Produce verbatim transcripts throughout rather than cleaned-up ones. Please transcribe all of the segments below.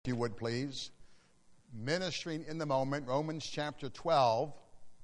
If you would please. Ministering in the Moment, Romans chapter twelve.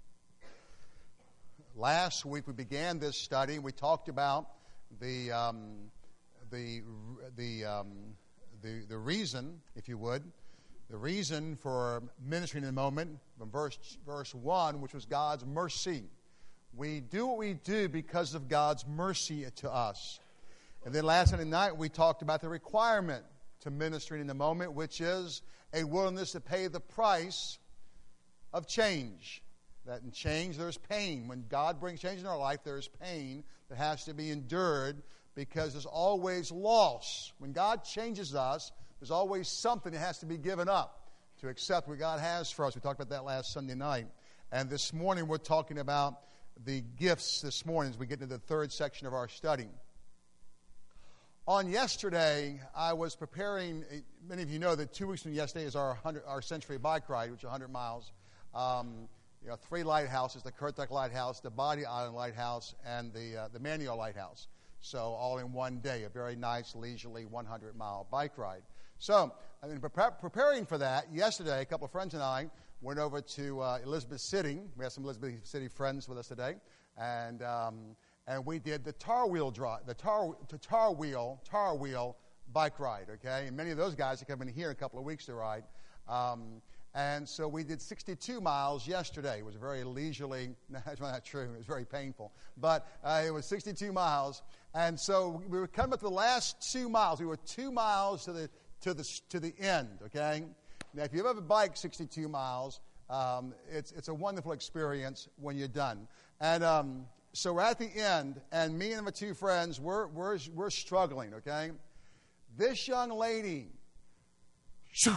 Last week we began this study. We talked about the um, the the, um, the the reason, if you would, the reason for ministering in the moment from verse verse one, which was God's mercy. We do what we do because of God's mercy to us. And then last Sunday night we talked about the requirement to ministering in the moment, which is a willingness to pay the price of change. That in change there's pain. When God brings change in our life, there's pain that has to be endured because there's always loss. When God changes us, there's always something that has to be given up to accept what God has for us. We talked about that last Sunday night. And this morning we're talking about the gifts this morning as we get into the third section of our study. On yesterday, I was preparing, many of you know that two weeks from yesterday is our our Century Bike Ride, which is one hundred miles. Um, you know, three lighthouses, the Currituck Lighthouse, the Body Island Lighthouse, and the uh, the Manual Lighthouse. So all in one day, a very nice, leisurely one hundred mile bike ride. So in prepar- preparing for that, yesterday, a couple of friends and I went over to uh, Elizabeth City. We have some Elizabeth City friends with us today. And... Um, And we did the tar wheel drive, the tar, the tar wheel, tar wheel bike ride, okay? And many of those guys are coming here in a couple of weeks to ride. Um, and so we did sixty-two miles yesterday. It was a very leisurely, no, that's not true, it was very painful. But uh, it was sixty-two miles. And so we were coming up to the last two miles. We were two miles to the to the, to the end, okay? Now, if you've ever biked sixty-two miles, um, it's, it's a wonderful experience when you're done. And... Um, So we're at the end, and me and my two friends, we're, we're, we're struggling, okay? This young lady, shoo.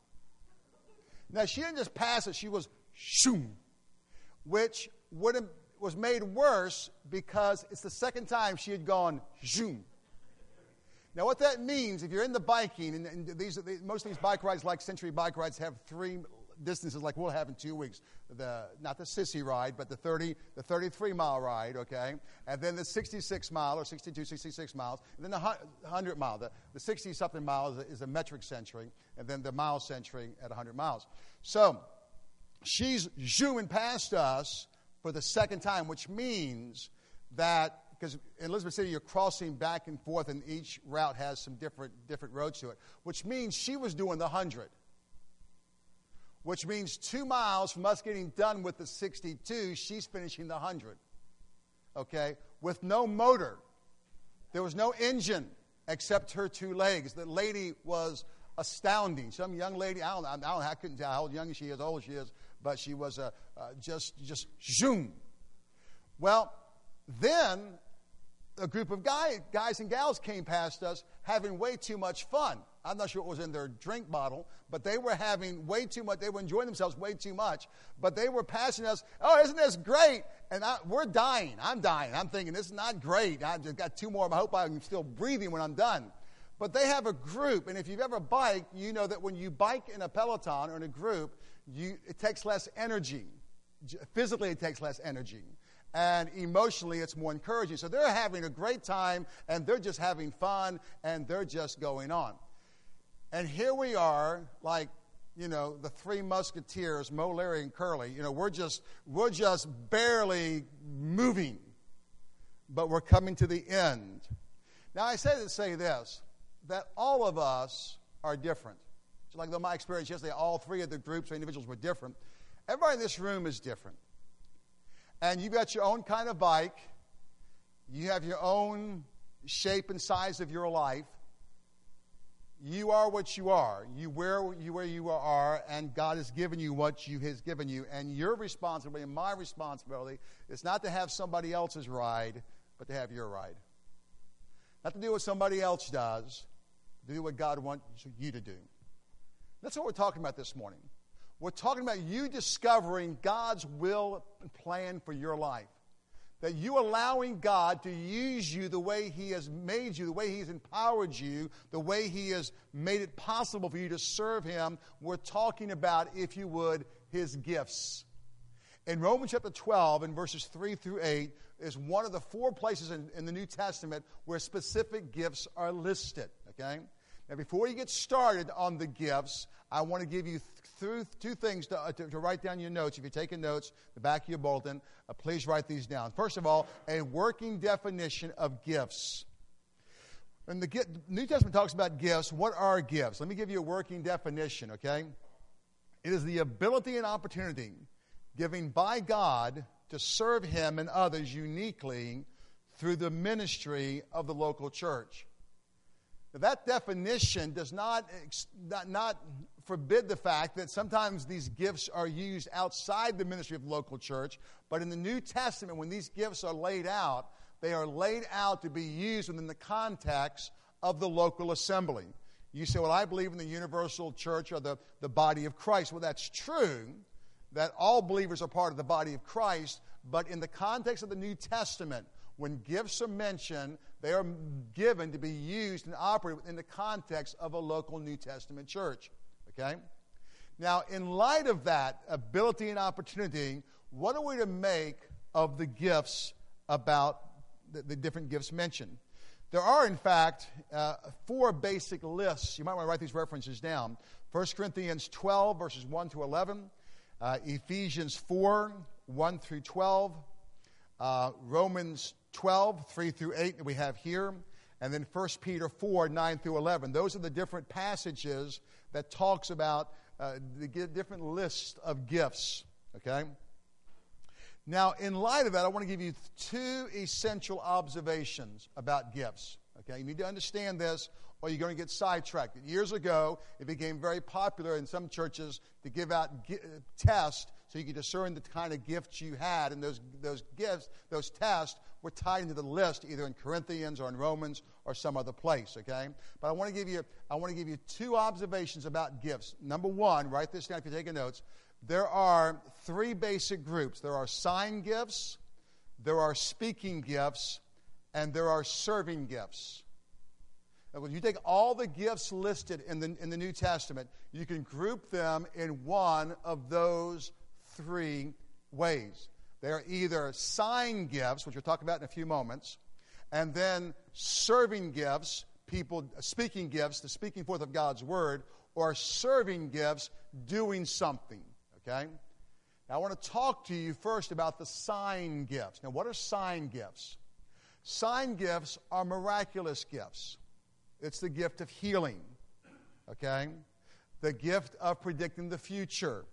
Now, she didn't just pass it, she was shoo, which would have, was made worse because it's the second time she had gone shoo. Now, what that means, if you're into biking, and, and these, most of these bike rides, like Century Bike Rides, have three distances like we'll have in two weeks. The not the sissy ride, but the thirty, the thirty-three mile ride, okay? And then the sixty-six mile, or sixty-two, sixty-six miles. And then the one hundred mile. The, the sixty-something miles is a, is a metric century. And then the mile century at one hundred miles. So she's zooming past us for the second time, which means that, because in Elizabeth City you're crossing back and forth, and each route has some different different roads to it, which means she was doing the one hundred. Which means two miles from us getting done with the sixty-two, she's finishing the one hundred, okay, with no motor. There was no engine except her two legs. The lady was astounding. Some young lady, I don't, I don't I couldn't tell how young she is, how old she is, but she was uh, uh, just, just zoom. Well, then a group of guy, guys and gals came past us having way too much fun. I'm not sure what was in their drink bottle, but they were having way too much. They were enjoying themselves way too much. But they were passing us, oh, isn't this great? And I, we're dying. I'm dying. I'm thinking, this is not great. I've just got two more. I hope I'm still breathing when I'm done. But they have a group, and if you've ever biked, you know that when you bike in a peloton or in a group, you, it takes less energy. Physically, it takes less energy. And emotionally, it's more encouraging. So they're having a great time, and they're just having fun, and they're just going on. And here we are, like, you know, the three musketeers, Mo, Larry, and Curly. You know, we're just we're just barely moving, but we're coming to the end. Now, I say to say this, that all of us are different. Just like my experience yesterday, all three of the groups or individuals were different. Everybody in this room is different. And you've got your own kind of bike. You have your own shape and size of your life. You are what you are. You where you where you are, and God has given you what you has given you. And your responsibility and my responsibility is not to have somebody else's ride, but to have your ride. Not to do what somebody else does, to do what God wants you to do. That's what we're talking about this morning. We're talking about you discovering God's will and plan for your life. That you allowing God to use you the way He has made you, the way He has empowered you, the way He has made it possible for you to serve Him. We're talking about, if you would, His gifts. In Romans chapter twelve, in verses three through eight, is one of the four places in, in the New Testament where specific gifts are listed. Okay? Now, before you get started on the gifts, I want to give you th- through two things to, uh, to, to write down your notes. If you're taking notes, the back of your bulletin, uh, please write these down. First of all, a working definition of gifts. When the New Testament talks about gifts, what are gifts? Let me give you a working definition, okay? It is the ability and opportunity given by God to serve Him and others uniquely through the ministry of the local church. Now, that definition does not, not, not forbid the fact that sometimes these gifts are used outside the ministry of the local church, but in the New Testament, when these gifts are laid out, they are laid out to be used within the context of the local assembly. You say, well, I believe in the universal church or the, the body of Christ. Well, that's true, that all believers are part of the body of Christ, but in the context of the New Testament, when gifts are mentioned, they are given to be used and operated in the context of a local New Testament church. Okay? Now, in light of that ability and opportunity, what are we to make of the gifts about the, the different gifts mentioned? There are, in fact, uh, four basic lists. You might want to write these references down. First Corinthians twelve, verses one to eleven. Uh, Ephesians four, one through twelve. Uh, Romans twelve, three through eight that we have here. And then First Peter four, nine through eleven. Those are the different passages that talks about uh, the different lists of gifts. Okay? Now, in light of that, I want to give you two essential observations about gifts. Okay? You need to understand this, or you're going to get sidetracked. Years ago, it became very popular in some churches to give out gi- tests so you could discern the kind of gifts you had, and those those gifts, those tests, were tied into the list either in Corinthians or in Romans or some other place. Okay, but I want to give you I want to give you two observations about gifts. Number one, write this down if you're taking notes. There are three basic groups. There are sign gifts, there are speaking gifts, and there are serving gifts. Now, when you take all the gifts listed in the in the New Testament, you can group them in one of those three ways. They are either sign gifts, which we'll talk about in a few moments, and then serving gifts, people speaking gifts, the speaking forth of God's word, or serving gifts, doing something. Okay? Now I want to talk to you first about the sign gifts. Now, what are sign gifts? Sign gifts are miraculous gifts. It's the gift of healing. Okay? The gift of predicting the future.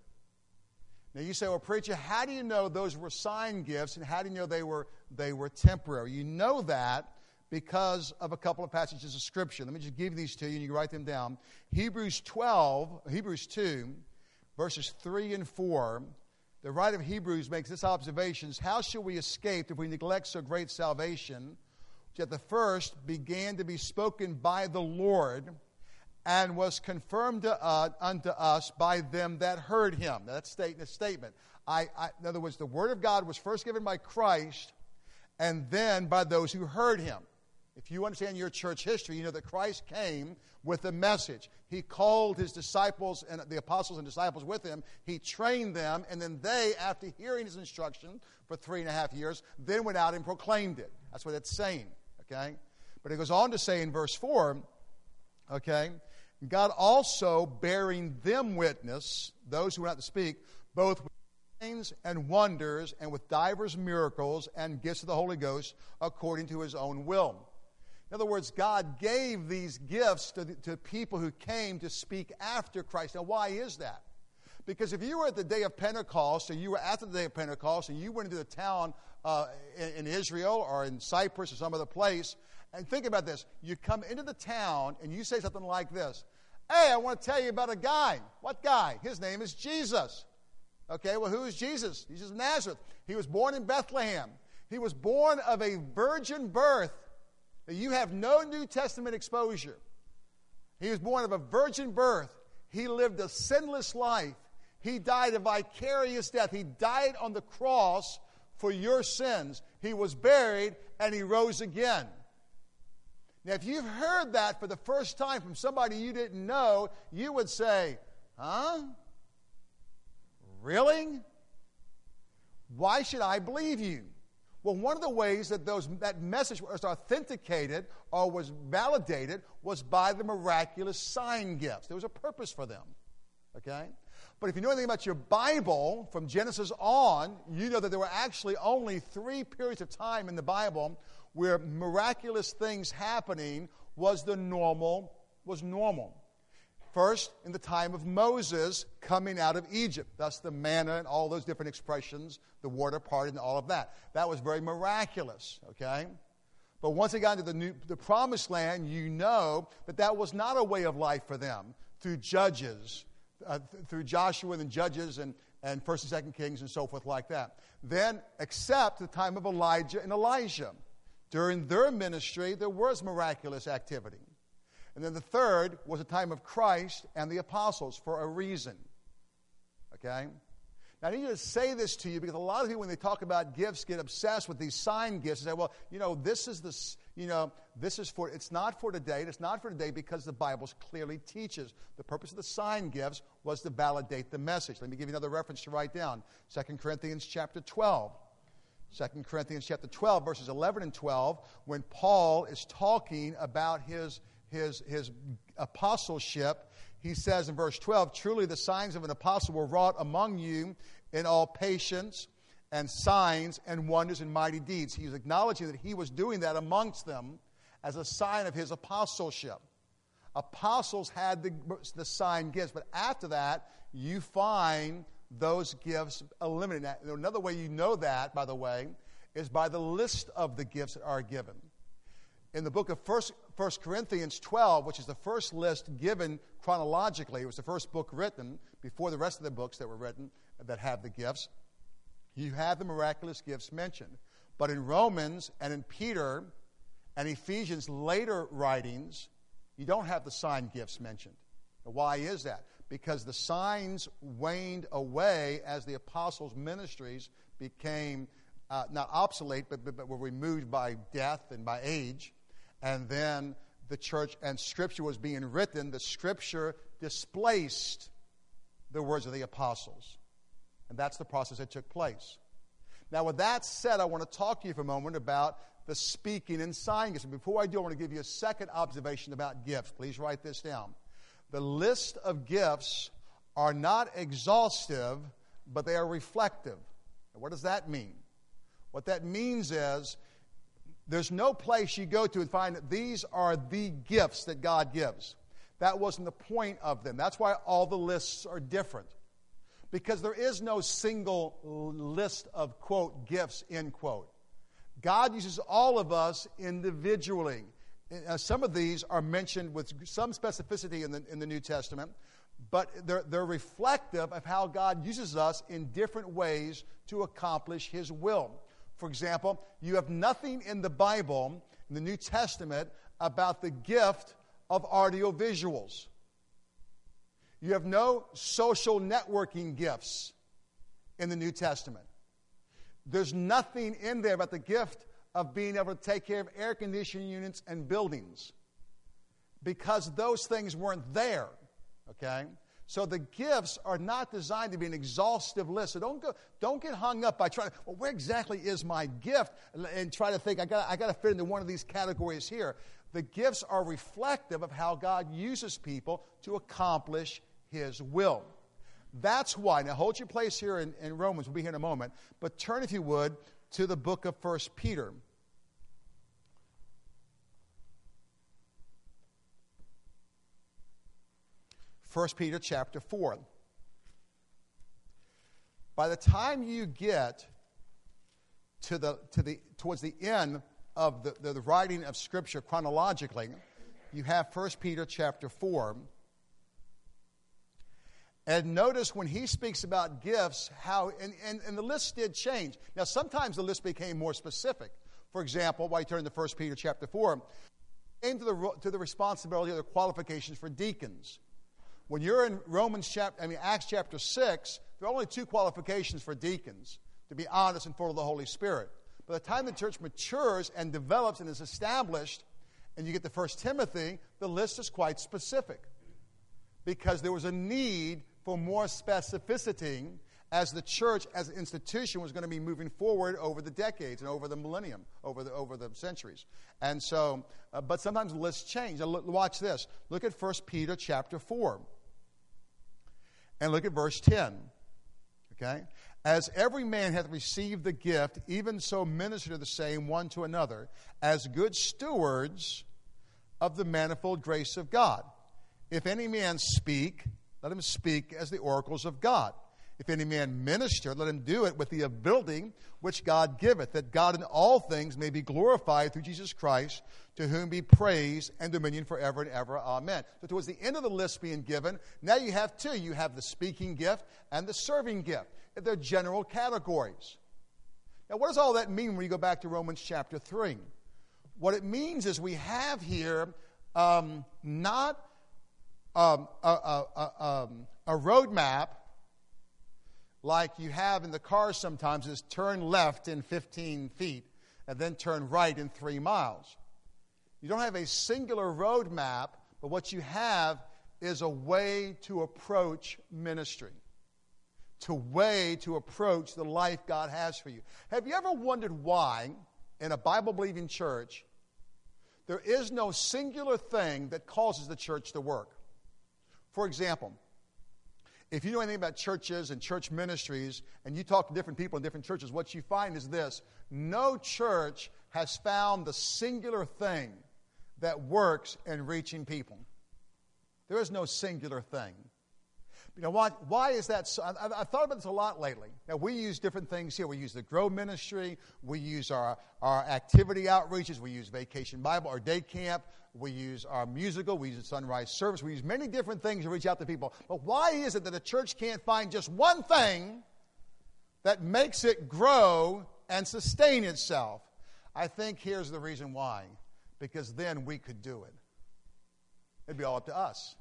Now you say, well, preacher, how do you know those were sign gifts, and how do you know they were they were temporary? You know that because of a couple of passages of Scripture. Let me just give these to you, and you can write them down. Hebrews twelve, Hebrews two, verses three and four. The writer of Hebrews makes this observation: how shall we escape if we neglect so great salvation, which at the first began to be spoken by the Lord, and was confirmed to, uh, unto us by them that heard him? Now, that's a statement. I, I, in other words, the Word of God was first given by Christ, and then by those who heard him. If you understand your church history, you know that Christ came with a message. He called his disciples and the apostles and disciples with him. He trained them, and then they, after hearing his instruction for three and a half years, then went out and proclaimed it. That's what it's saying, okay? But it goes on to say in verse four, okay, God also bearing them witness, those who went out to speak, both with signs and wonders and with divers miracles and gifts of the Holy Ghost according to his own will. In other words, God gave these gifts to, to people who came to speak after Christ. Now, why is that? Because if you were at the day of Pentecost, or you were after the day of Pentecost, and you went into the town uh, in, in Israel or in Cyprus or some other place, and think about this. You come into the town and you say something like this: hey, I want to tell you about a guy. What guy? His name is Jesus. Okay, well, who is Jesus? Jesus of Nazareth. He was born in Bethlehem. He was born of a virgin birth. You have no New Testament exposure. He was born of a virgin birth. He lived a sinless life. He died a vicarious death. He died on the cross for your sins. He was buried, and he rose again. Now, if you've heard that for the first time from somebody you didn't know, you would say, huh? Really? Why should I believe you? Well, one of the ways that those that message was authenticated or was validated was by the miraculous sign gifts. There was a purpose for them. Okay? But if you know anything about your Bible, from Genesis on, you know that there were actually only three periods of time in the Bible where miraculous things happening was the normal, was normal. First, in the time of Moses coming out of Egypt. Thus the manna and all those different expressions, the water parted and all of that. That was very miraculous, okay? But once they got into the, new, the promised land, you know that that was not a way of life for them. Through Judges, uh, th- through Joshua and Judges and, and First and Second Kings and so forth like that. Then, except the time of Elijah and Elijah. During their ministry, there was miraculous activity. And then the third was the time of Christ and the apostles for a reason. Okay? Now, I need to say this to you because a lot of people, when they talk about gifts, get obsessed with these sign gifts and say, well, you know, this is the, you know, this is for, it's not for today. It's not for today because the Bible clearly teaches. The purpose of the sign gifts was to validate the message. Let me give you another reference to write down. Second Corinthians chapter twelve. Second Corinthians chapter twelve, verses eleven and twelve, when Paul is talking about his, his, his apostleship, he says in verse twelve, truly the signs of an apostle were wrought among you in all patience and signs and wonders and mighty deeds. He was acknowledging that he was doing that amongst them as a sign of his apostleship. Apostles had the, the sign gifts, but after that, you find those gifts eliminated. Now, another way you know that, by the way, is by the list of the gifts that are given. In the book of First Corinthians twelve, which is the first list given chronologically, it was the first book written before the rest of the books that were written that have the gifts, you have the miraculous gifts mentioned. But in Romans and in Peter and Ephesians' later writings, you don't have the sign gifts mentioned. Now, why is that? Because the signs waned away as the apostles' ministries became uh, not obsolete, but, but, but were removed by death and by age. And then the church and Scripture was being written. The Scripture displaced the words of the apostles. And that's the process that took place. Now, with that said, I want to talk to you for a moment about the speaking and sign gifts. And before I do, I want to give you a second observation about gifts. Please write this down. The list of gifts are not exhaustive, but they are reflective. And what does that mean? What that means is there's no place you go to and find that these are the gifts that God gives. That wasn't the point of them. That's why all the lists are different. Because there is no single list of, quote, gifts, end quote. God uses all of us individually. Uh, some of these are mentioned with some specificity in the, in the New Testament, but they're, they're reflective of how God uses us in different ways to accomplish His will. For example, you have nothing in the Bible, in the New Testament, about the gift of audiovisuals. You have no social networking gifts in the New Testament. There's nothing in there about the gift of being able to take care of air conditioning units and buildings, because those things weren't there, okay? So the gifts are not designed to be an exhaustive list. So don't go, don't get hung up by trying to, well, where exactly is my gift? And try to think, I got I got to fit into one of these categories here. The gifts are reflective of how God uses people to accomplish His will. That's why, now hold your place here in, in Romans, we'll be here in a moment, but turn, if you would, to the book of First Peter. First Peter chapter four. By the time you get to the to the towards the end of the, the, the writing of Scripture chronologically, you have First Peter chapter four. And notice when he speaks about gifts, how, and, and, and the list did change. Now, sometimes the list became more specific. For example, while you turn to First Peter chapter four, came to the, to the responsibility of the qualifications for deacons. When you're in Romans chapter, I mean Acts chapter six, there are only two qualifications for deacons: to be honest and full of the Holy Spirit. By the time the church matures and develops and is established, and you get to First Timothy, the list is quite specific, because there was a need for more specificity as the church, as an institution, was going to be moving forward over the decades and over the millennium, over the over the centuries. And so, uh, but sometimes lists change. Now, look, watch this. Look at First Peter chapter four. And look at verse ten. Okay? As every man hath received the gift, even so minister the same one to another, as good stewards of the manifold grace of God. If any man speak, let him speak as the oracles of God. If any man minister, let him do it with the ability which God giveth, that God in all things may be glorified through Jesus Christ, to whom be praise and dominion forever and ever. Amen. So towards the end of the list being given, now you have two. You have the speaking gift and the serving gift. They're general categories. Now, what does all that mean when you go back to Romans chapter three? What it means is we have here um, not um, a, a, a, um, a roadmap like you have in the car sometimes, is turn left in fifteen feet and then turn right in three miles. You don't have a singular road map, but what you have is a way to approach ministry, to way to approach the life God has for you. Have you ever wondered why in a Bible-believing church there is no singular thing that causes the church to work? For example, if you know anything about churches and church ministries, and you talk to different people in different churches, what you find is this: no church has found the singular thing that works in reaching people. There is no singular thing. You know, why, why is that so? I've, I've thought about this a lot lately. Now, we use different things here. We use the Grow Ministry. We use our, our activity outreaches. We use Vacation Bible, our day camp. We use our musical. We use Sunrise Service. We use many different things to reach out to people. But why is it that the church can't find just one thing that makes it grow and sustain itself? I think here's the reason why. Because then we could do it. It'd be all up to us.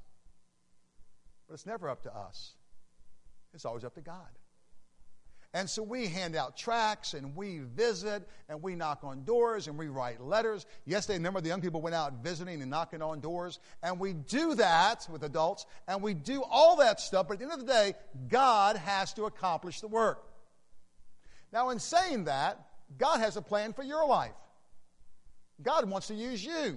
But it's never up to us. It's always up to God. And so we hand out tracts, and we visit, and we knock on doors, and we write letters. Yesterday, a number of the young people went out visiting and knocking on doors. And we do that with adults, and we do all that stuff. But at the end of the day, God has to accomplish the work. Now, in saying that, God has a plan for your life. God wants to use you.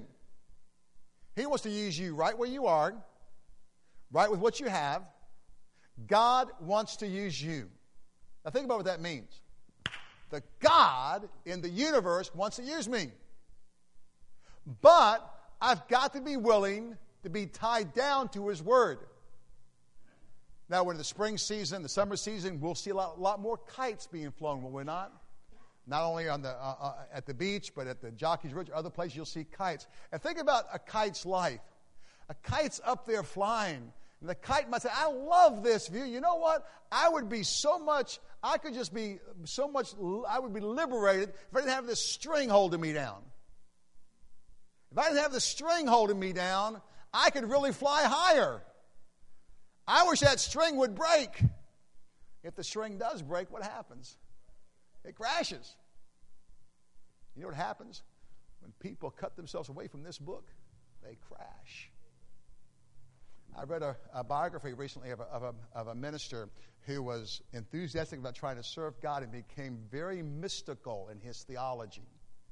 He wants to use you right where you are, right with what you have. God wants to use you. Now think about what that means. The God in the universe wants to use me. But I've got to be willing to be tied down to His Word. Now, in the spring season, the summer season, we'll see a lot, lot more kites being flown, will we not? Not only on the uh, uh, at the beach, but at the Jockey's Ridge, other places you'll see kites. And think about a kite's life. A kite's up there flying. And the kite might say, I love this view. You know what? I would be so much, I could just be so much, I would be liberated if I didn't have this string holding me down. If I didn't have the string holding me down, I could really fly higher. I wish that string would break. If the string does break, what happens? It crashes. You know what happens? When people cut themselves away from this book, they crash. I read a, a biography recently of a, of, a, of a minister who was enthusiastic about trying to serve God and became very mystical in his theology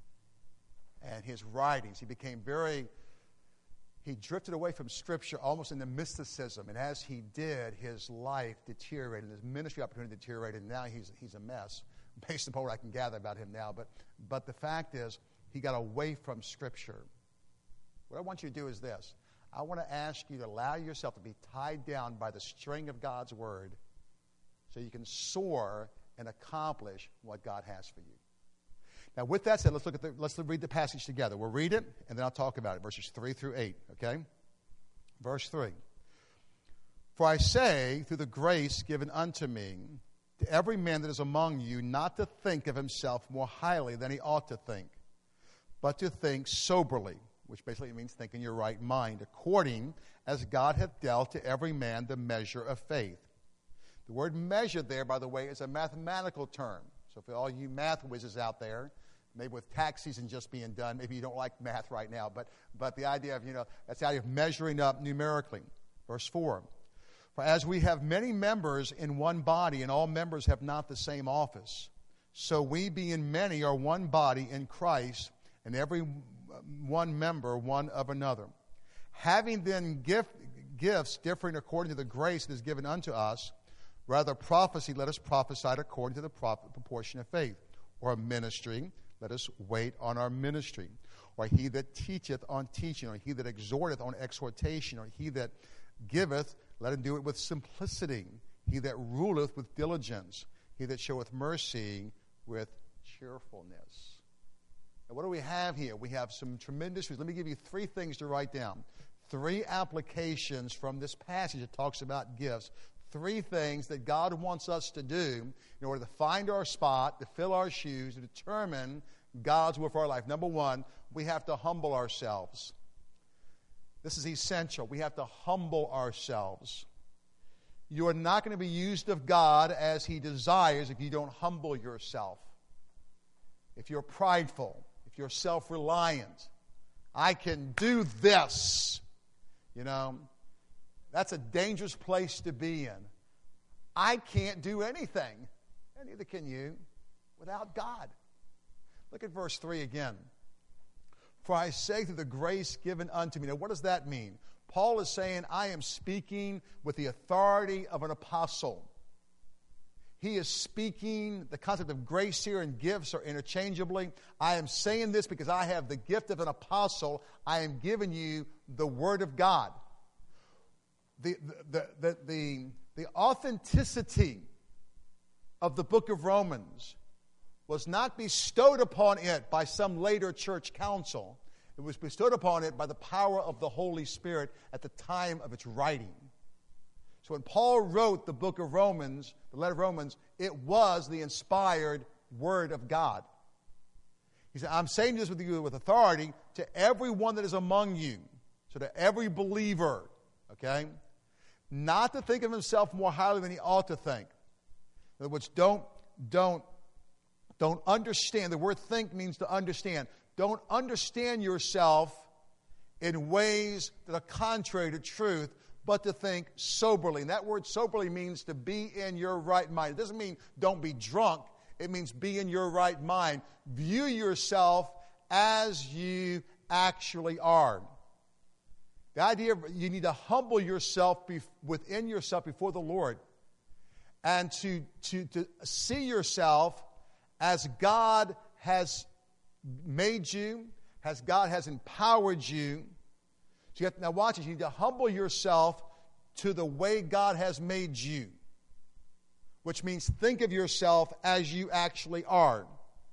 and his writings. He became very, he drifted away from Scripture almost into mysticism. And as he did, his life deteriorated, his ministry opportunity deteriorated, and now he's, he's a mess, based upon what I can gather about him now. But, but the fact is, he got away from Scripture. What I want you to do is this. I want to ask you to allow yourself to be tied down by the string of God's Word so you can soar and accomplish what God has for you. Now, with that said, let's look at the, let's read the passage together. We'll read it, and then I'll talk about it, verses three through eight, okay? Verse three. For I say, through the grace given unto me, to every man that is among you, not to think of himself more highly than he ought to think, but to think soberly, which basically means think in your right mind, according as God hath dealt to every man the measure of faith. The word measure there, by the way, is a mathematical term. So for all you math whizzes out there, maybe with tax season just being done, maybe you don't like math right now, but, but the idea of, you know, that's the idea of measuring up numerically. Verse four. For For as we have many members in one body, and all members have not the same office, so we, being many, are one body in Christ, and every one member one of another. Having then gift, gifts differing according to the grace that is given unto us, rather prophecy, let us prophesy according to the proportion of faith. Or ministry, let us wait on our ministry. Or he that teacheth on teaching, or he that exhorteth on exhortation, or he that giveth, let him do it with simplicity. He that ruleth with diligence. He that showeth mercy with cheerfulness. Now, what do we have here? We have some tremendous, let me give you three things to write down. Three applications from this passage that talks about gifts. Three things that God wants us to do in order to find our spot, to fill our shoes, to determine God's will for our life. Number one, we have to humble ourselves. This is essential. We have to humble ourselves. You are not going to be used of God as He desires if you don't humble yourself. If you're prideful, if you're self-reliant, I can do this. You know, that's a dangerous place to be in. I can't do anything, and neither can you, without God. Look at verse three again. For I say through the grace given unto me. Now, what does that mean? Paul is saying, I am speaking with the authority of an apostle. He is speaking, the concept of grace here and gifts are interchangeably. I am saying this because I have the gift of an apostle. I am giving you the Word of God. The, the, the, the, the authenticity of the book of Romans was not bestowed upon it by some later church council. It was bestowed upon it by the power of the Holy Spirit at the time of its writing. So when Paul wrote the book of Romans, the letter of Romans, it was the inspired Word of God. He said, I'm saying this with you with authority to everyone that is among you. So to every believer, okay? Not to think of himself more highly than he ought to think. In other words, don't, don't, don't understand. The word think means to understand. Don't understand yourself in ways that are contrary to truth, but to think soberly. And that word soberly means to be in your right mind. It doesn't mean don't be drunk. It means be in your right mind. View yourself as you actually are. The idea of you need to humble yourself bef- within yourself before the Lord and to, to, to see yourself as God has made you, as God has empowered you. So you have to, now watch this, you need to humble yourself to the way God has made you, which means think of yourself as you actually are.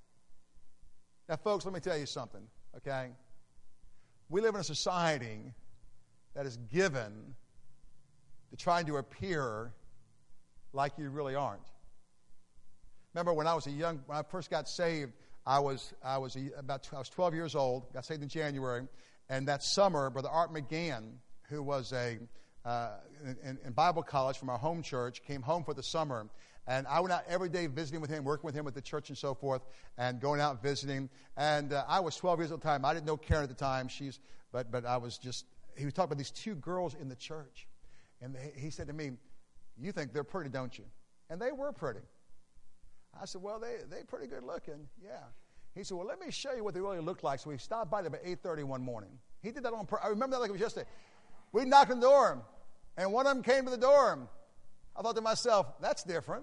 Now, folks, let me tell you something, okay? We live in a society that is given to trying to appear like you really aren't. Remember when I was a young, when I first got saved, I was I was a, about I was twelve years old. Got saved in January, and that summer, Brother Art McGann, who was a uh, in, in Bible college from our home church, came home for the summer, and I went out every day visiting with him, working with him with the church and so forth, and going out visiting. And uh, I was twelve years old at the time. I didn't know Karen at the time. She's but but I was just. He was talking about these two girls in the church, and they, he said to me, "You think they're pretty, don't you?" And they were pretty. I said, well, they they pretty good looking, yeah. He said, well, let me show you what they really looked like. So we stopped by them at eight thirty one morning. He did that on purpose. I remember that like it was yesterday. We knocked on the door, and one of them came to the door. I thought to myself, that's different.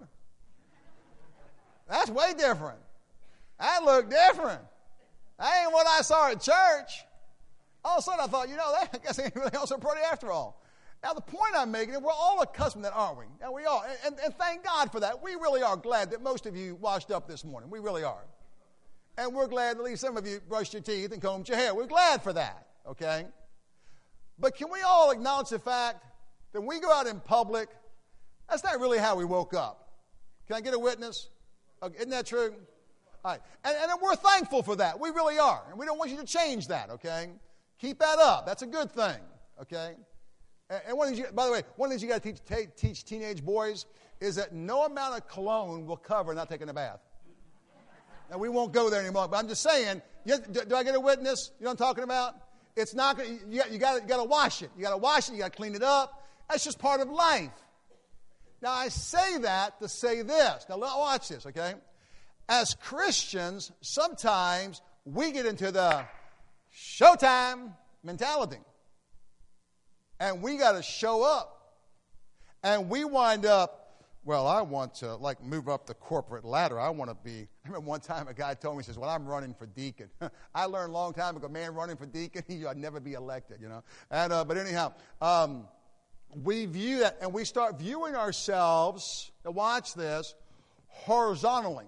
That's way different. That looked different. That ain't what I saw at church. All of a sudden I thought, you know, that, I guess ain't really all so pretty after all. Now, the point I'm making is we're all accustomed to that, aren't we? Now, we are. And, and thank God for that. We really are glad that most of you washed up this morning. We really are. And we're glad at least some of you brushed your teeth and combed your hair. We're glad for that, okay? But can we all acknowledge the fact that when we go out in public, that's not really how we woke up? Can I get a witness? Okay, isn't that true? All right. And, and we're thankful for that. We really are. And we don't want you to change that, okay? Keep that up. That's a good thing, okay? And one of the things you, by the way, one of the things you got to teach, t- teach teenage boys is that no amount of cologne will cover not taking a bath. Now, we won't go there anymore, but I'm just saying, you, do, do I get a witness? You know what I'm talking about? It's not, you, you got you got to wash it. You got to wash it. You got to clean it up. That's just part of life. Now, I say that to say this. Now, watch this, okay? As Christians, sometimes we get into the showtime mentality. And we got to show up. And we wind up, well, I want to, like, move up the corporate ladder. I want to be, I remember one time a guy told me, he says, well, I'm running for deacon. I learned a long time ago, man, running for deacon, you'd never be elected, you know. And uh, But anyhow, um, we view that, and we start viewing ourselves, now watch this, horizontally.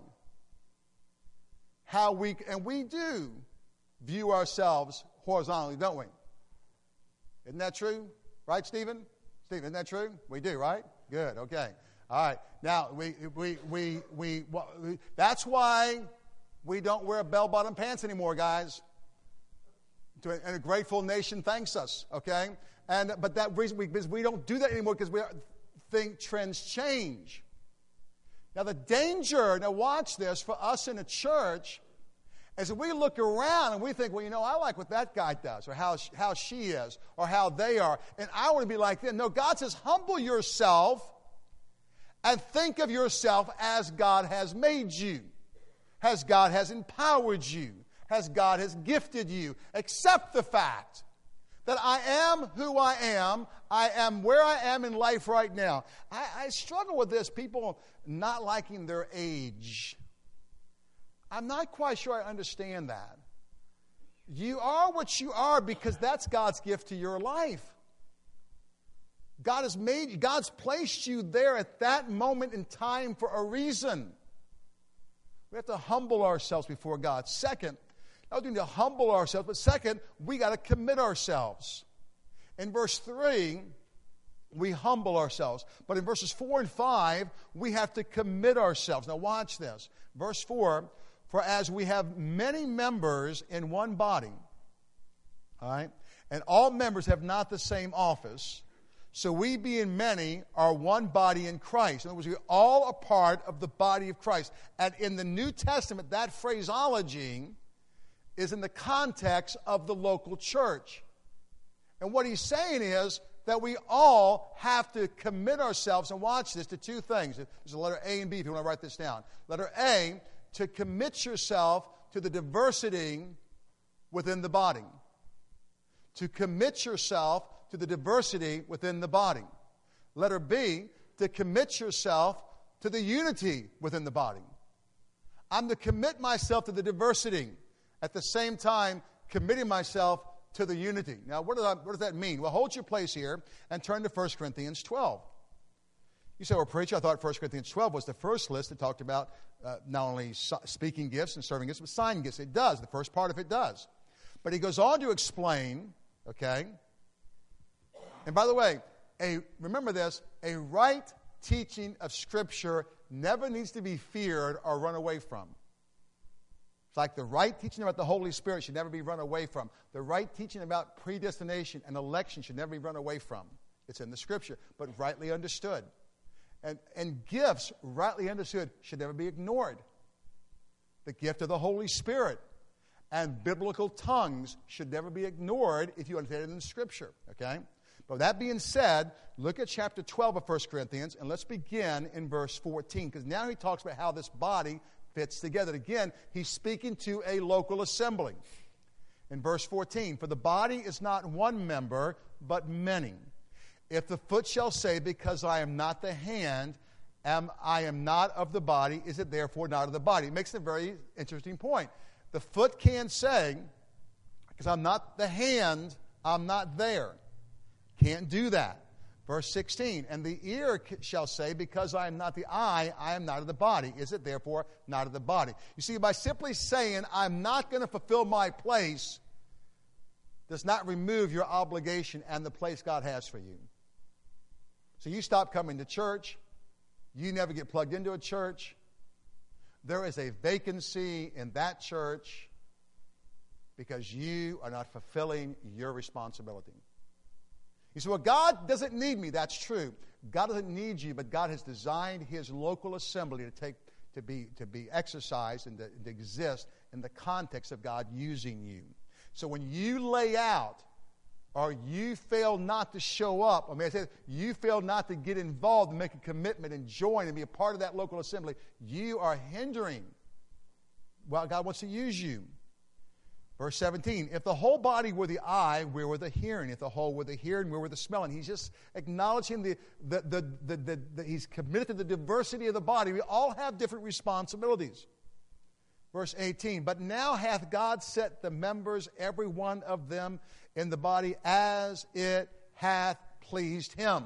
How we, and we do view ourselves horizontally, don't we? Isn't that true? Right, Stephen? Stephen, isn't that true? We do, right? Good, okay. All right. Now, we, we, we, we, we that's why we don't wear bell-bottom pants anymore, guys. And a grateful nation thanks us, okay? And But that reason, we, because we don't do that anymore because we think trends change. Now, the danger, now watch this, for us in a church, is if we look around and we think, well, you know, I like what that guy does, or how, how she is, or how they are, and I want to be like them. No, God says, humble yourself and think of yourself as God has made you, as God has empowered you, as God has gifted you. Accept the fact that I am who I am. I am where I am in life right now. I, I struggle with this, people not liking their age. I'm not quite sure I understand that. You are what you are because that's God's gift to your life. God has made you, God's placed you there at that moment in time for a reason. We have to humble ourselves before God. Second, not only to humble ourselves, but second, we got to commit ourselves. In verse three, we humble ourselves. But in verses four and five, we have to commit ourselves. Now watch this. Verse four, for as we have many members in one body, all right, and all members have not the same office, so we being many are one body in Christ. In other words, we're all a part of the body of Christ. And in the New Testament, that phraseology is in the context of the local church. And what he's saying is that we all have to commit ourselves, and watch this, to two things. There's a letter A and B if you want to write this down. Letter A, to commit yourself to the diversity within the body. To commit yourself to the diversity within the body. Letter B, to commit yourself to the unity within the body. I'm to commit myself to the diversity, at the same time committing myself to the unity. Now, what does that, what does that mean? Well, hold your place here and turn to First Corinthians twelve. You say, well, preacher, I thought First Corinthians twelve was the first list that talked about uh, not only speaking gifts and serving gifts, but sign gifts. It does. The first part of it does. But he goes on to explain, okay, and by the way, a, remember this, a right teaching of Scripture never needs to be feared or run away from. It's like the right teaching about the Holy Spirit should never be run away from. The right teaching about predestination and election should never be run away from. It's in the Scripture, but rightly understood. And, and gifts, rightly understood, should never be ignored. The gift of the Holy Spirit and biblical tongues should never be ignored if you understand it in Scripture, okay? But that being said, look at chapter twelve of First Corinthians, and let's begin in verse fourteen, because now he talks about how this body fits together. Again, he's speaking to a local assembly. In verse fourteen, for the body is not one member, but many. If the foot shall say, because I am not the hand, am, I am not of the body, is it therefore not of the body? It makes a very interesting point. The foot can say, because I'm not the hand, I'm not there. Can't do that. Verse sixteen, and the ear shall say, because I am not the eye, I am not of the body. Is it therefore not of the body? You see, by simply saying, I'm not going to fulfill my place, does not remove your obligation and the place God has for you. So you stop coming to church. You never get plugged into a church. There is a vacancy in that church because you are not fulfilling your responsibility. You say, well, God doesn't need me. That's true. God doesn't need you, but God has designed His local assembly to take to be to be exercised and to, to exist in the context of God using you. So when you lay out or you fail not to show up, I mean, I said, you fail not to get involved and make a commitment and join and be a part of that local assembly, you are hindering while God wants to use you. Verse seventeen, if the whole body were the eye, where were the hearing? If the whole were the hearing, where were the smelling? He's just acknowledging the, the, the, the, the, the he's committed to the diversity of the body. We all have different responsibilities. Verse eighteen, but now hath God set the members, every one of them, in the body as it hath pleased him.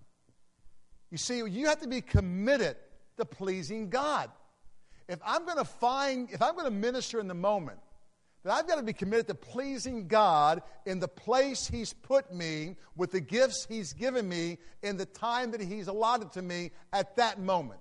You see, you have to be committed to pleasing God. If I'm going to find, if I'm going to minister in the moment, then I've got to be committed to pleasing God in the place he's put me, with the gifts he's given me, in the time that he's allotted to me at that moment.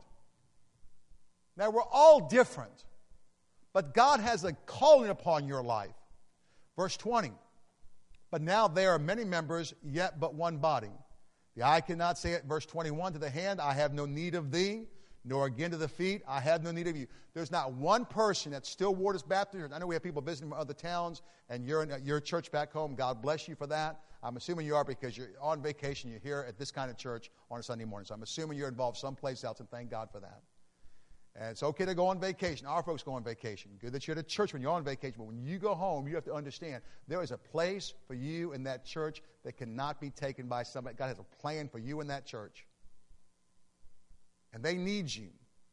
Now, we're all different, but God has a calling upon your life. Verse twenty, but now there are many members, yet but one body. The eye cannot say it, verse twenty-one, to the hand, I have no need of thee, nor again to the feet, I have no need of you. There's not one person at Stillwater's Baptist Church. I know we have people visiting from other towns, and you're in your church back home. God bless you for that. I'm assuming you are, because you're on vacation. You're here at this kind of church on a Sunday morning. So I'm assuming you're involved someplace else, and thank God for that. And it's okay to go on vacation. Our folks go on vacation. Good that you're at a church when you're on vacation. But when you go home, you have to understand there is a place for you in that church that cannot be taken by somebody. God has a plan for you in that church. And they need you.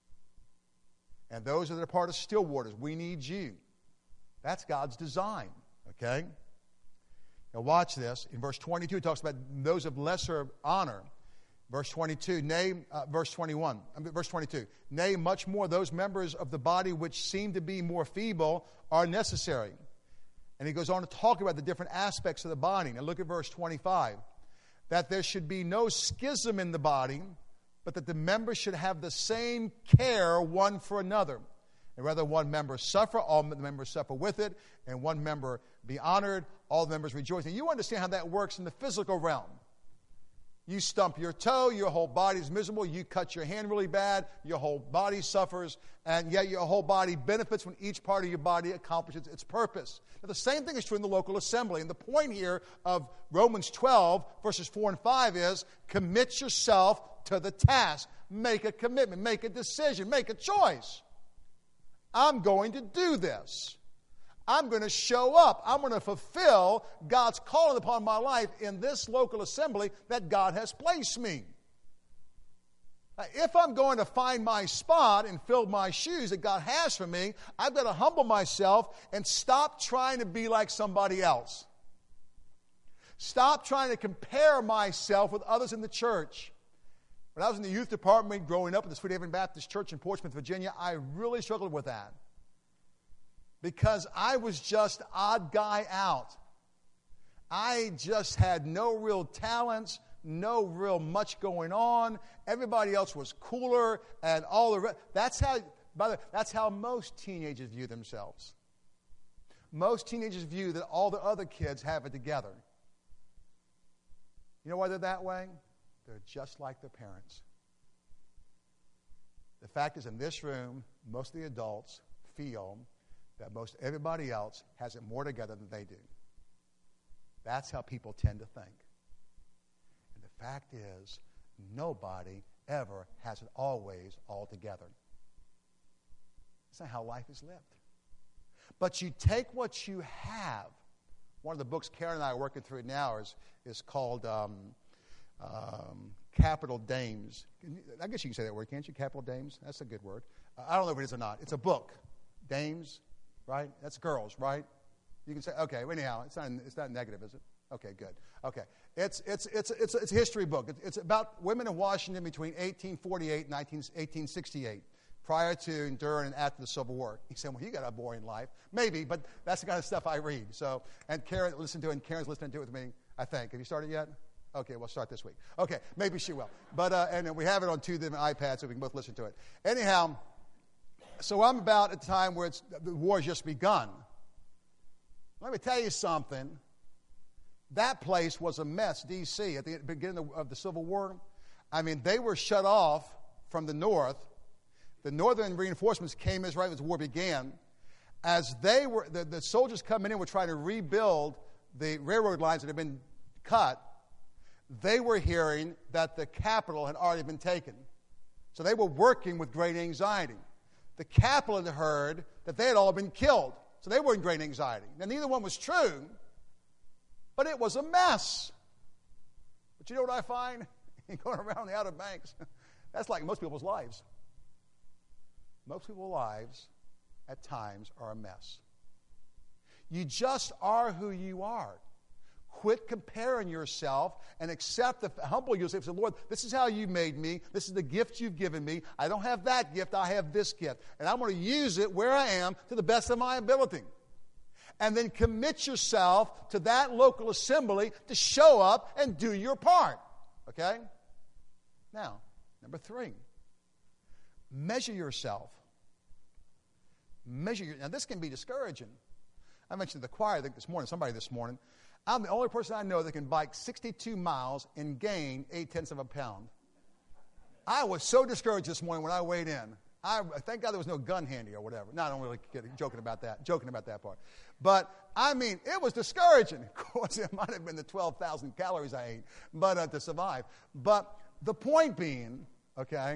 And those that are part of Stillwater's, we need you. That's God's design, okay? Now watch this. In verse twenty-two, it talks about those of lesser honor. Verse twenty-two, nay, uh, verse twenty-one, I mean, verse twenty-two, nay, much more those members of the body which seem to be more feeble are necessary. And he goes on to talk about the different aspects of the body. Now look at verse twenty-five. That there should be no schism in the body, but that the members should have the same care one for another. And rather one member suffer, all the members suffer with it, and one member be honored, all the members rejoice. Now you understand how that works in the physical realm. You stump your toe, your whole body's miserable. You cut your hand really bad, your whole body suffers, and yet your whole body benefits when each part of your body accomplishes its purpose. Now, the same thing is true in the local assembly. And the point here of Romans twelve, verses four and five is, commit yourself to the task. Make a commitment, make a decision, make a choice. I'm going to do this. I'm going to show up. I'm going to fulfill God's calling upon my life in this local assembly that God has placed me. Now, if I'm going to find my spot and fill my shoes that God has for me, I've got to humble myself and stop trying to be like somebody else. Stop trying to compare myself with others in the church. When I was in the youth department growing up at the Sweet Haven Baptist Church in Portsmouth, Virginia, I really struggled with that. Because I was just odd guy out. I just had no real talents, no real much going on. Everybody else was cooler, and all the rest. That's how, by the way, that's how most teenagers view themselves. Most teenagers view that all the other kids have it together. You know why they're that way? They're just like their parents. The fact is, in this room, most of the adults feel that most everybody else has it more together than they do. That's how people tend to think. And the fact is, nobody ever has it always all together. That's not how life is lived. But you take what you have. One of the books Karen and I are working through now is, is called um, um, Capital Dames. I guess you can say that word, can't you? Capital Dames? That's a good word. Uh, I don't know if it is or not. It's a book. Dames, right? That's girls, right? You can say, okay, anyhow, it's not, it's not negative, is it? Okay, good. Okay. It's, it's, it's, it's, it's a history book. It's about women in Washington between eighteen forty-eight and eighteen sixty-eight, prior to, during, and after the Civil War. He said, well, you got a boring life. Maybe, but that's the kind of stuff I read. So, and Karen listened to it, and Karen's listening to it with me, I think. Have you started yet? Okay, we'll start this week. Okay, maybe she will. But, uh, and we have it on two different iPads so we can both listen to it. Anyhow, so I'm about at the time where it's, the war has just begun. Let me tell you something. That place was a mess, D C, at the beginning of the Civil War. I mean, they were shut off from the north. The northern reinforcements came as right as the war began. As they were, the, the soldiers coming in were trying to rebuild the railroad lines that had been cut, they were hearing that the capital had already been taken. So they were working with great anxiety. The capital had heard that they had all been killed. So they were in great anxiety. Now, neither one was true, but it was a mess. But you know what I find? Going around the Outer Banks, that's like most people's lives. Most people's lives, at times, are a mess. You just are who you are. Quit comparing yourself and accept the, humble yourself. Say, Lord, this is how you made me. This is the gift you've given me. I don't have that gift. I have this gift. And I'm going to use it where I am to the best of my ability. And then commit yourself to that local assembly to show up and do your part. Okay? Now, number three, measure yourself. Measure your, now this can be discouraging. I mentioned the choir, I think this morning, somebody this morning. I'm the only person I know that can bike sixty-two miles and gain eight-tenths of a pound. I was so discouraged this morning when I weighed in. I thank God there was no gun handy or whatever. No, I don't really get it, joking about that, joking about that part. But, I mean, it was discouraging. Of course, it might have been the twelve thousand calories I ate but uh, to survive. But the point being, okay,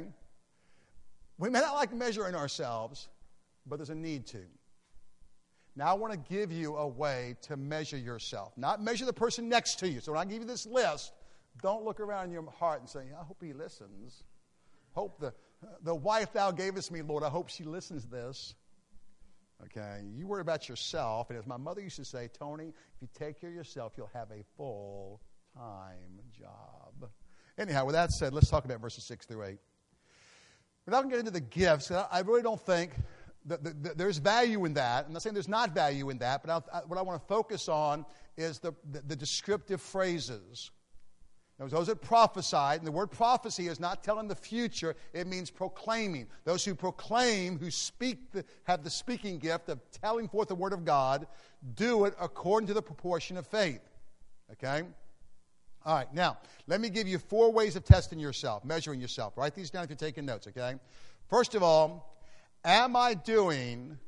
we may not like measuring ourselves, but there's a need to. Now, I want to give you a way to measure yourself. Not measure the person next to you. So when I give you this list, don't look around in your heart and say, I hope he listens. Hope the, the wife thou gavest me, Lord, I hope she listens to this. Okay, you worry about yourself. And as my mother used to say, Tony, if you take care of yourself, you'll have a full-time job. Anyhow, with that said, let's talk about verses six through eight. We're not going to get into the gifts. I really don't think that the, the, there's value in that. I'm not saying there's not value in that, but I, what I want to focus on is the, the, the descriptive phrases. Now, those that prophesied, and the word prophecy is not telling the future, it means proclaiming. Those who proclaim, who speak, the, have the speaking gift of telling forth the word of God, do it according to the proportion of faith. Okay? All right, now, let me give you four ways of testing yourself, measuring yourself. Write these down if you're taking notes, okay? First of all, am I doing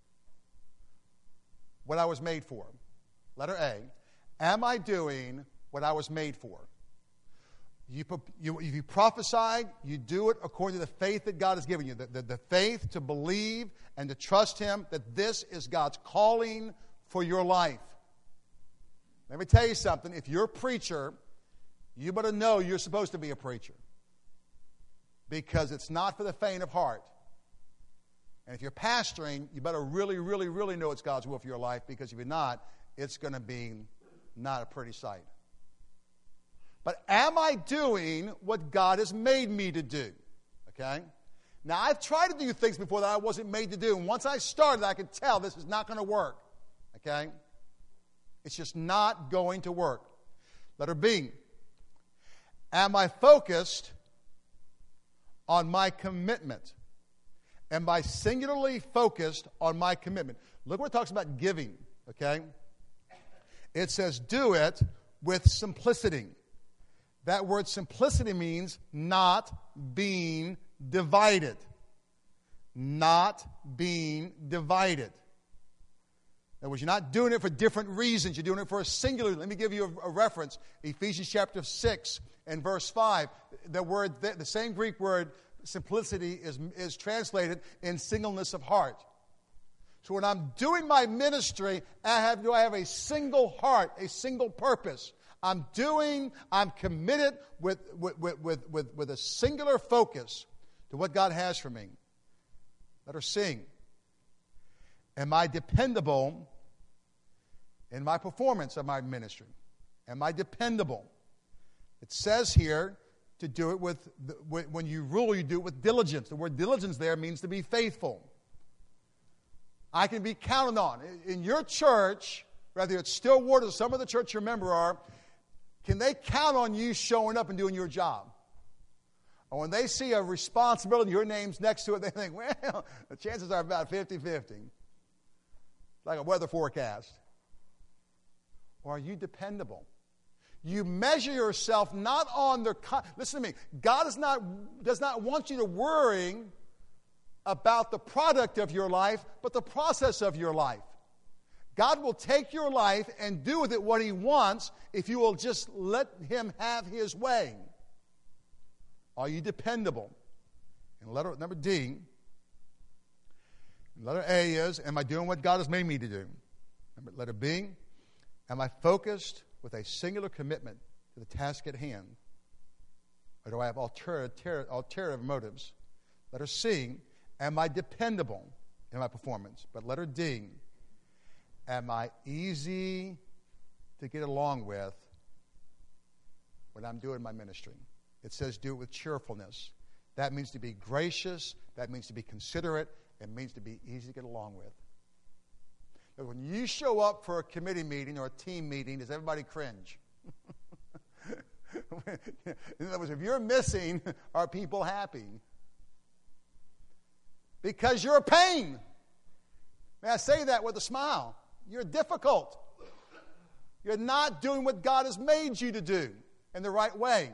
what I was made for? Letter A, am I doing what I was made for? You, you, if you prophesied, you do it according to the faith that God has given you. The, the, the faith to believe and to trust Him that this is God's calling for your life. Let me tell you something. If you're a preacher, you better know you're supposed to be a preacher. Because it's not for the faint of heart. And if you're pastoring, you better really, really, really know it's God's will for your life, because if you're not, it's going to be not a pretty sight. But am I doing what God has made me to do? Okay? Now, I've tried to do things before that I wasn't made to do. And once I started, I could tell this is not going to work. Okay? It's just not going to work. Letter B. Am I focused on my commitment? Am I singularly focused on my commitment? Look what it talks about giving, okay? It says, do it with simplicity. That word simplicity means not being divided. Not being divided. In other words, you're not doing it for different reasons. You're doing it for a singular. Let me give you a, a reference. Ephesians chapter six and verse five. The word, the, the same Greek word, simplicity, is, is translated in singleness of heart. So when I'm doing my ministry, I have, do I have a single heart, a single purpose? I'm doing, I'm committed with, with, with, with, with a singular focus to what God has for me. Let her sing. Am I dependable in my performance of my ministry? Am I dependable? It says here to do it with, when you rule, you do it with diligence. The word diligence there means to be faithful. I can be counted on. In your church, whether it's Stillwater or some other church you're a member of, can they count on you showing up and doing your job? Or when they see a responsibility, your name's next to it, they think, well, the chances are about fifty-fifty. Like a weather forecast. Or are you dependable? You measure yourself not on the... Listen to me. God does not, does not want you to worry about the product of your life, but the process of your life. God will take your life and do with it what He wants if you will just let Him have His way. Are you dependable? And letter number D, letter A is, am I doing what God has made me to do? Letter B, am I focused with a singular commitment to the task at hand? Or do I have alternative, alternative motives? Letter C, am I dependable in my performance? But letter D, am I easy to get along with when I'm doing my ministry? It says do it with cheerfulness. That means to be gracious. That means to be considerate. It means to be easy to get along with. But when you show up for a committee meeting or a team meeting, does everybody cringe? In other words, if you're missing, are people happy? Because you're a pain. May I say that with a smile? You're difficult. You're not doing what God has made you to do in the right way.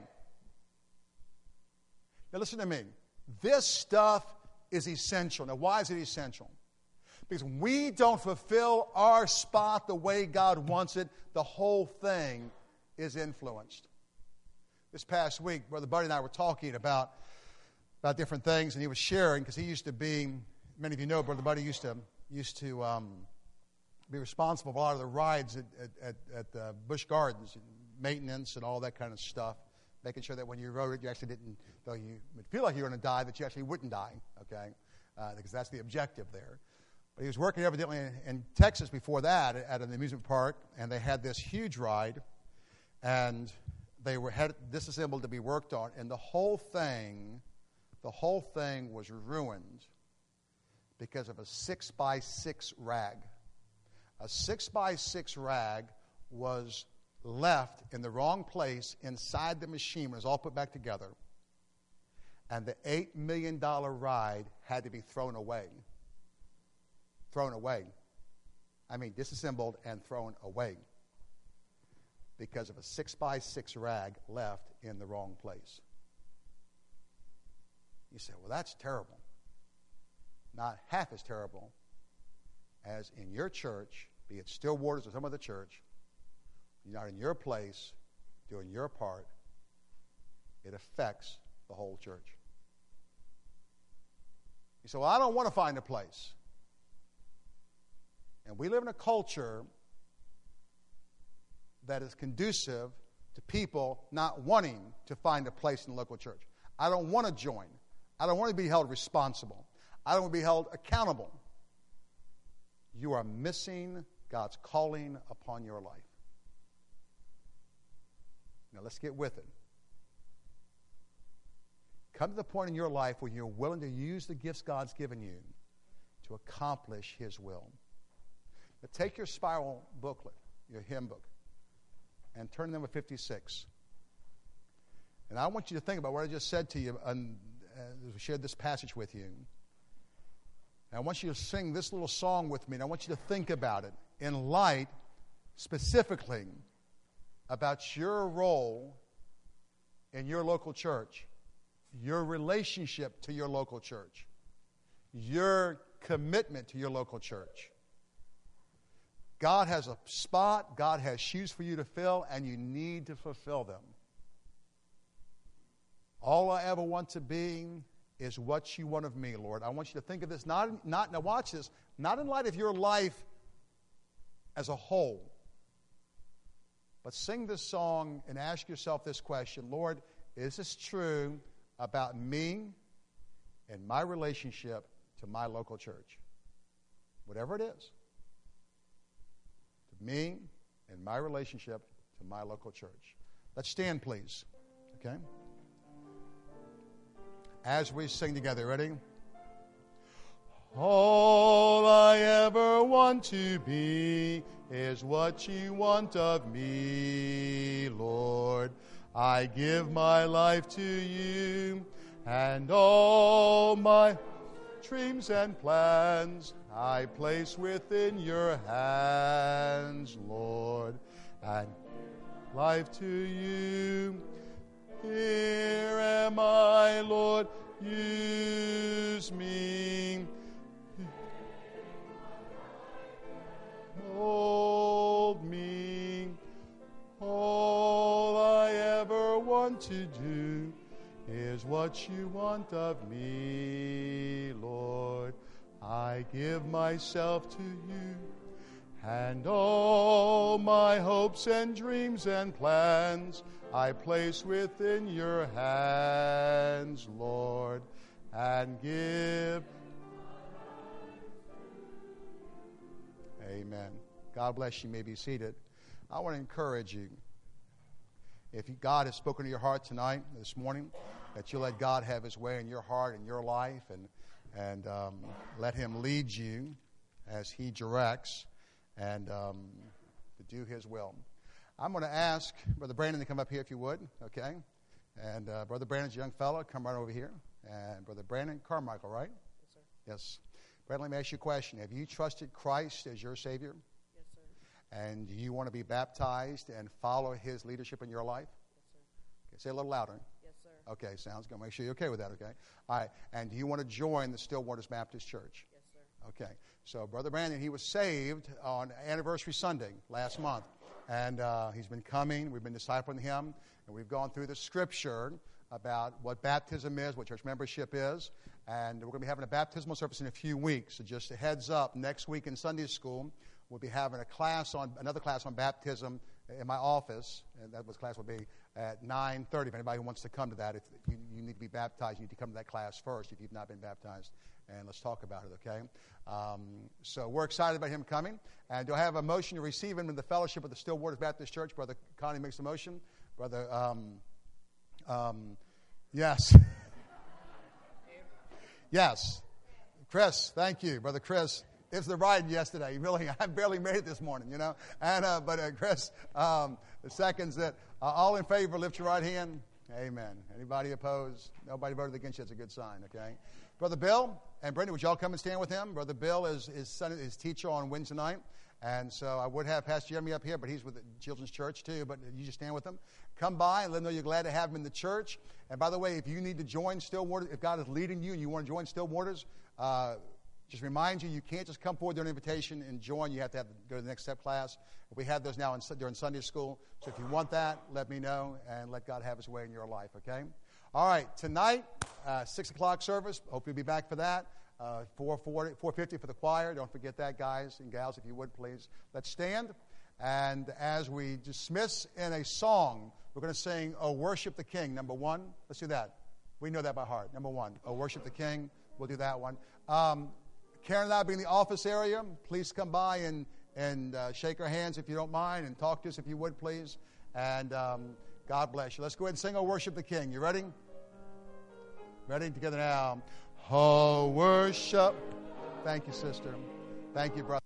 Now listen to me. This stuff is essential. Now why is it essential? Because when we don't fulfill our spot the way God wants it, the whole thing is influenced. This past week, Brother Buddy and I were talking about, about different things, and he was sharing, because he used to be, many of you know, Brother Buddy used to used to um, be responsible for a lot of the rides at, at, at uh, Busch Gardens, maintenance and all that kind of stuff, making sure that when you rode it, you actually didn't, though you would feel like you were going to die, that you actually wouldn't die, okay? Uh, because that's the objective there. But he was working evidently in, in Texas before that at an amusement park, and they had this huge ride, and they were had disassembled to be worked on, and the whole thing, the whole thing was ruined because of a six by six rag. A six by six rag was left in the wrong place inside the machine when it was all put back together, and the eight million dollars ride had to be thrown away. Thrown away. I mean, disassembled and thrown away because of a six by six rag left in the wrong place. You say, well, that's terrible. Not half as terrible as in your church, be it Stillwaters or some other church, you're not in your place doing your part, it affects the whole church. You say, well, I don't want to find a place. And we live in a culture that is conducive to people not wanting to find a place in the local church. I don't want to join. I don't want to be held responsible. I don't want to be held accountable. You are missing God's calling upon your life. Now let's get with it. Come to the point in your life where you're willing to use the gifts God's given you to accomplish His will. Now take your spiral booklet, your hymn book, and turn to number fifty-six. And I want you to think about what I just said to you and uh, shared this passage with you. And I want you to sing this little song with me, and I want you to think about it in light, specifically, about your role in your local church, your relationship to your local church, your commitment to your local church. God has a spot, God has shoes for you to fill, and you need to fulfill them. All I ever want to be is what you want of me, Lord. I want you to think of this, not, not now watch this, not in light of your life as a whole, but sing this song and ask yourself this question, Lord, is this true about me and my relationship to my local church? Whatever it is. To me and my relationship to my local church. Let's stand, please. Okay? As we sing together, ready? All I ever want to be is what you want of me, Lord. I give my life to you, and all my dreams and plans I place within your hands, Lord, and life to you. Here am I, Lord, use me. Oh, to do is what you want of me, Lord. I give myself to you, and all my hopes and dreams and plans I place within your hands, Lord, and give. Amen. God bless you. You may be seated. I want to encourage you. If God has spoken to your heart tonight, this morning, that you let God have his way in your heart and your life, and and um, let him lead you as he directs, and um, to do his will. I'm going to ask Brother Brandon to come up here if you would, okay? And uh, Brother Brandon's a young fellow. Come right over here. And Brother Brandon Carmichael, right? Yes, sir. Yes. Brandon, let me ask you a question. Have you trusted Christ as your Savior? Yes, sir. And do you want to be baptized and follow his leadership in your life? Yes, sir. Okay, say a little louder. Yes, sir. Okay, sounds good. Make sure you're okay with that, okay? All right. And do you want to join the Stillwaters Baptist Church? Yes, sir. Okay. So Brother Brandon, he was saved on Anniversary Sunday last month. And uh, he's been coming. We've been discipling him. And we've gone through the scripture about what baptism is, what church membership is. And we're going to be having a baptismal service in a few weeks. So just a heads up, next week in Sunday school, we'll be having a class on, another class on baptism in my office. And that was class will be at nine thirty. If anybody who wants to come to that, if you, you need to be baptized, you need to come to that class first if you've not been baptized. And let's talk about it, okay? Um, so we're excited about him coming. And do I have a motion to receive him in the fellowship of the Stillwaters Baptist Church? Brother Connie makes the motion. Brother, um, um, yes. Yes. Chris, thank you. Brother Chris, it was the ride yesterday. Really, I barely made it this morning, you know. And uh, But uh, Chris, um, the seconds that, uh, all in favor, lift your right hand. Amen. Anybody opposed? Nobody voted against you. That's a good sign, okay? Brother Bill and Brenda, would y'all come and stand with him? Brother Bill is his son, his teacher on Wednesday night. And so I would have Pastor Jeremy up here, but he's with the Children's Church too. But you just stand with him. Come by and let them know you're glad to have him in the church. And by the way, if you need to join Stillwaters, if God is leading you and you want to join Stillwaters, uh, just remind you, you can't just come forward during an invitation and join. You have to have to go to the next step class. We have those now in, during Sunday school. So if you want that, let me know and let God have his way in your life, okay? All right, tonight, uh, six o'clock service. Hope you'll be back for that. Uh, four forty, four fifty for the choir. Don't forget that, guys and gals, if you would, please. Let's stand. And as we dismiss in a song, we're going to sing, Oh, Worship the King, number one. Let's do that. We know that by heart. Number one, Oh, Worship the King. We'll do that one. Um, Karen and I will be in the office area. Please come by and, and uh, shake our hands if you don't mind and talk to us if you would, please. And um, God bless you. Let's go ahead and sing, Oh, Worship the King. You ready? Ready? Together now. Oh, worship. Thank you, sister. Thank you, brother.